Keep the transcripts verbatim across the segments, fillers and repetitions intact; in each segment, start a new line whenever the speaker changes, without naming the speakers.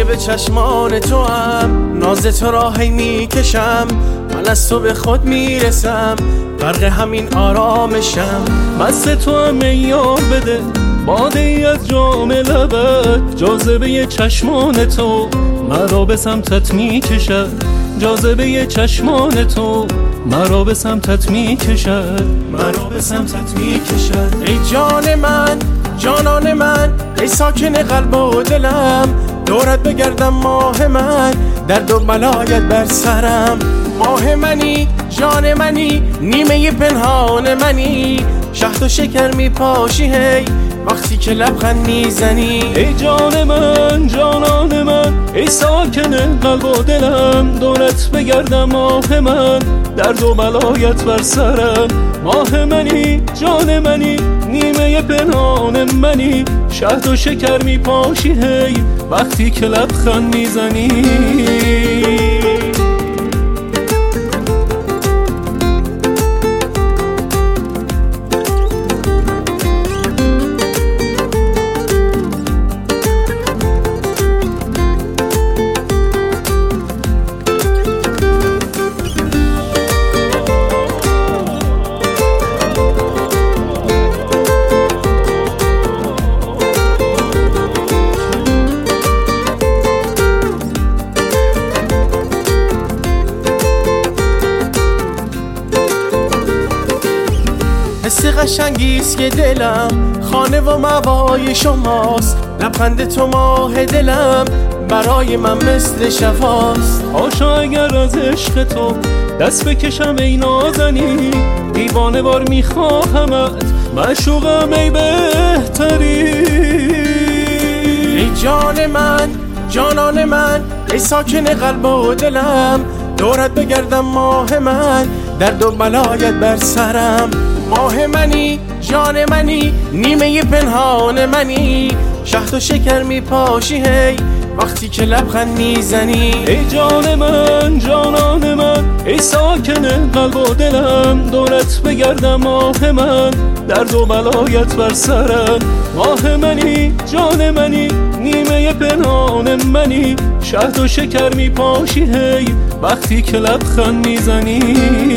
جاذبه چشمان تو هم، ناز تو را هی میکشم، من از تو به خود میرسم، غرق همین آرامشم.
مست تو هم یار بده، باده ای از جام لبت، جاذبه چشمان تو مرا به سمتت میکشد، جاذبه چشمان تو مرا به سمتت میکشد،
مرا به سمتت میکشد. ای جان من، جانان من، ای ساکن قلب و دلم، دورت بگردم ماه من، درد و بلایت بر سرم. ماه منی، جان منی، نیمه پنهان منی، شهد و شکر میپاشی هی وقتی که لبخند میزنی.
ای جان من، جانان من، ای ساکن قلب و دلم، دورت بگردم ماه من، درد و بلایت بر سرم. ماه منی، جان منی، نیمه پنهان منی، شهد و شکر میپاشی هی وقتی که لبخند میزنی.
حس قشنگیست که دلم خانه و موای شماست، لبخند تو ماه دلم برای من مثل شفاست.
آشا اگر از عشق تو دست بکشم ای نازنی، دیوانه وار میخواهمت، معشوقم ای بهتری.
ای جان من، جانان من، ای ساکن قلب و دلم، دورت بگردم ماه من، درد و بلایت بر سرم. ماه منی، جان منی، نیمه پنهان منی، شهد و شکر میپاشی هی وقتی که لبخند میزنی.
ای جان من، جانان من، ای ساکن قلب و دلم، دورت بگردم ماه من، درد و بلایت بر سرم. ماه منی، جان منی، نیمه پنهان منی، شهد و شکر میپاشی هی وقتی که لبخند میزنی.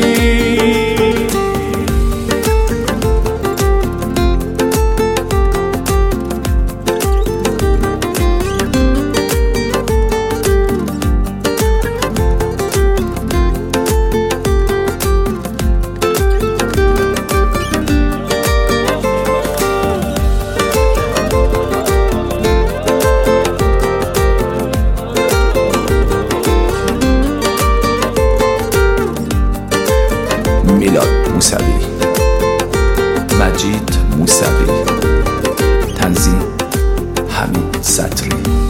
میلاد موسوی، مجید موسوی، تنظیم حمید سطری.